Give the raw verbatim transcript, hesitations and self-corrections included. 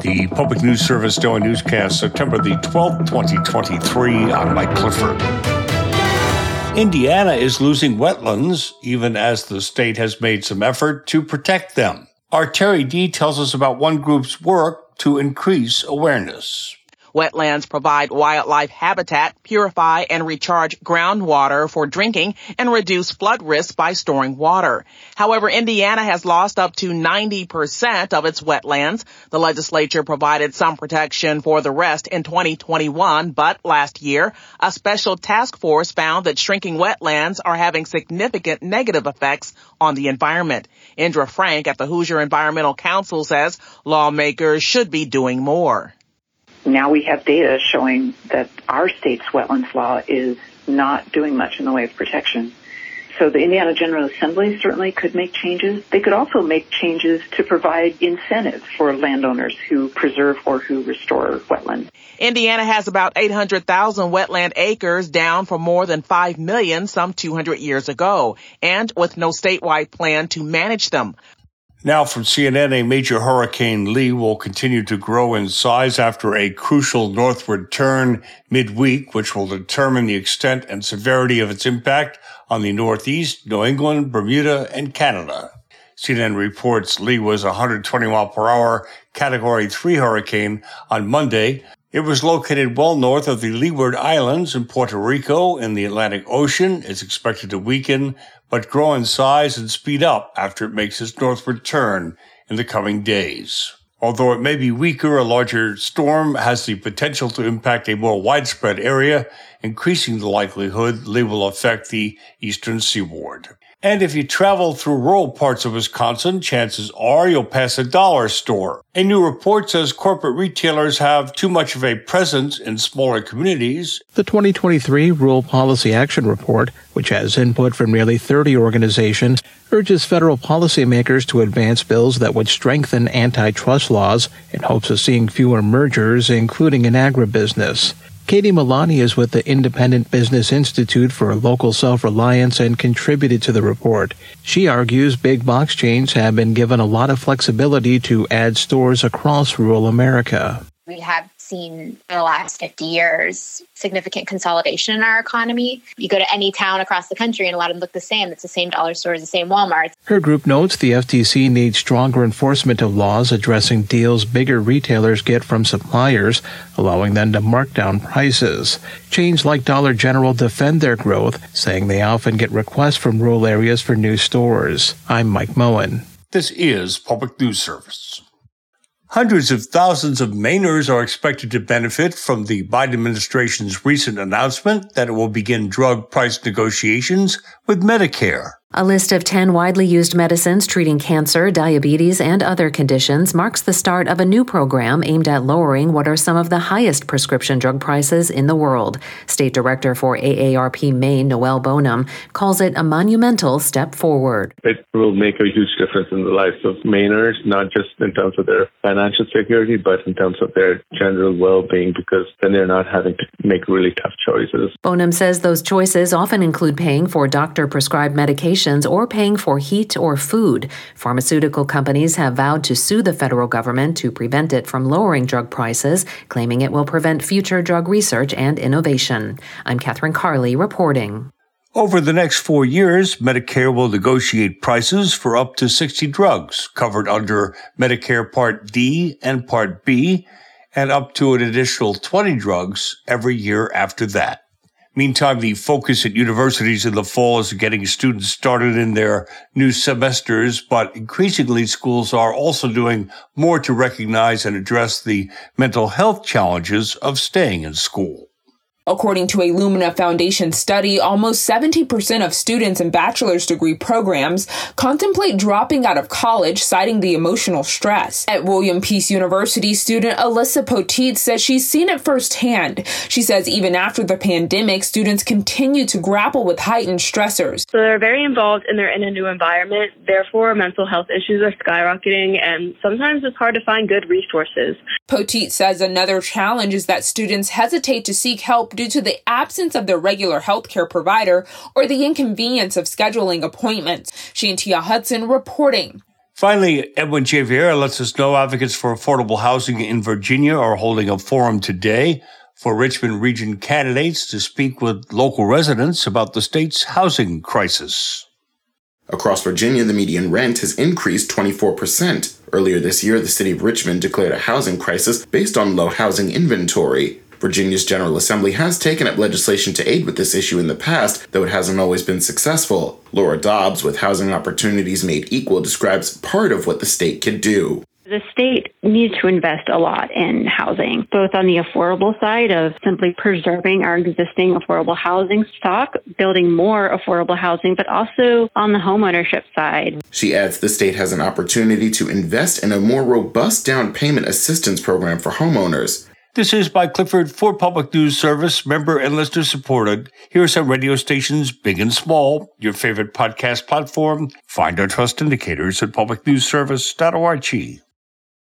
The Public News Service Daily Newscast, September the twelfth, twenty twenty-three. I'm Mike Clifford. Indiana is losing wetlands, even as the state has made some effort to protect them. Our Terry D tells us about one group's work to increase awareness. Wetlands provide wildlife habitat, purify and recharge groundwater for drinking, and reduce flood risk by storing water. However, Indiana has lost up to ninety percent of its wetlands. The legislature provided some protection for the rest in twenty twenty-one, but last year, a special task force found that shrinking wetlands are having significant negative effects on the environment. Indra Frank at the Hoosier Environmental Council says lawmakers should be doing more. Now we have data showing that our state's wetlands law is not doing much in the way of protection. So the Indiana General Assembly certainly could make changes. They could also make changes to provide incentives for landowners who preserve or who restore wetlands. Indiana has about eight hundred thousand wetland acres, down from more than five million some two hundred years ago, and with no statewide plan to manage them. Now from C N N, a major hurricane Lee will continue to grow in size after a crucial northward turn midweek, which will determine the extent and severity of its impact on the Northeast, New England, Bermuda, and Canada. C N N reports Lee was a one hundred twenty mile per hour Category three hurricane on Monday. It was located well north of the Leeward Islands in Puerto Rico in the Atlantic Ocean. It's expected to weaken, but grow in size and speed up after it makes its northward turn in the coming days. Although it may be weaker, a larger storm has the potential to impact a more widespread area, increasing the likelihood Lee will affect the eastern seaboard. And if you travel through rural parts of Wisconsin, chances are you'll pass a dollar store. A new report says corporate retailers have too much of a presence in smaller communities. The twenty twenty-three Rural Policy Action Report, which has input from nearly thirty organizations, urges federal policymakers to advance bills that would strengthen antitrust laws in hopes of seeing fewer mergers, including in agribusiness. Katie Milani is with the Independent Business Institute for Local Self-Reliance and contributed to the report. She argues big box chains have been given a lot of flexibility to add stores across rural America. We have seen in the last fifty years significant consolidation in our economy. You go to any town across the country and a lot of them look the same. It's the same dollar stores, the same Walmart. Her group notes the F T C needs stronger enforcement of laws addressing deals bigger retailers get from suppliers, allowing them to mark down prices. Chains like Dollar General defend their growth, saying they often get requests from rural areas for new stores. I'm Mike Moen. This is Public News Service. Hundreds of thousands of Mainers are expected to benefit from the Biden administration's recent announcement that it will begin drug price negotiations with Medicare. A list of ten widely used medicines treating cancer, diabetes, and other conditions marks the start of a new program aimed at lowering what are some of the highest prescription drug prices in the world. State Director for A A R P Maine, Noel Bonham, calls it a monumental step forward. It will make a huge difference in the lives of Mainers, not just in terms of their financial security, but in terms of their general well-being, because then they're not having to make really tough choices. Bonham says those choices often include paying for doctor-prescribed medications or paying for heat or food. Pharmaceutical companies have vowed to sue the federal government to prevent it from lowering drug prices, claiming it will prevent future drug research and innovation. I'm Catherine Carley reporting. Over the next four years, Medicare will negotiate prices for up to sixty drugs covered under Medicare Part D and Part B, and up to an additional twenty drugs every year after that. Meantime, the focus at universities in the fall is getting students started in their new semesters, but increasingly schools are also doing more to recognize and address the mental health challenges of staying in school. According to a Lumina Foundation study, almost seventy percent of students in bachelor's degree programs contemplate dropping out of college, citing the emotional stress. At William Peace University, student Alyssa Poteet says she's seen it firsthand. She says even after the pandemic, students continue to grapple with heightened stressors. So they're very involved and they're in a new environment. Therefore, mental health issues are skyrocketing, and sometimes it's hard to find good resources. Poteet says another challenge is that students hesitate to seek help due to the absence of their regular healthcare provider or the inconvenience of scheduling appointments. Shantia Hudson reporting. Finally, Edwin J. Vieira lets us know advocates for affordable housing in Virginia are holding a forum today for Richmond region candidates to speak with local residents about the state's housing crisis. Across Virginia, the median rent has increased twenty-four percent. Earlier this year, the city of Richmond declared a housing crisis based on low housing inventory. Virginia's General Assembly has taken up legislation to aid with this issue in the past, though it hasn't always been successful. Laura Dobbs, with Housing Opportunities Made Equal, describes part of what the state could do. The state needs to invest a lot in housing, both on the affordable side of simply preserving our existing affordable housing stock, building more affordable housing, but also on the homeownership side. She adds the state has an opportunity to invest in a more robust down payment assistance program for homeowners. This is by Clifford for Public News Service, member and listener supported. Here are some radio stations, big and small, your favorite podcast platform. Find our trust indicators at public news service dot org.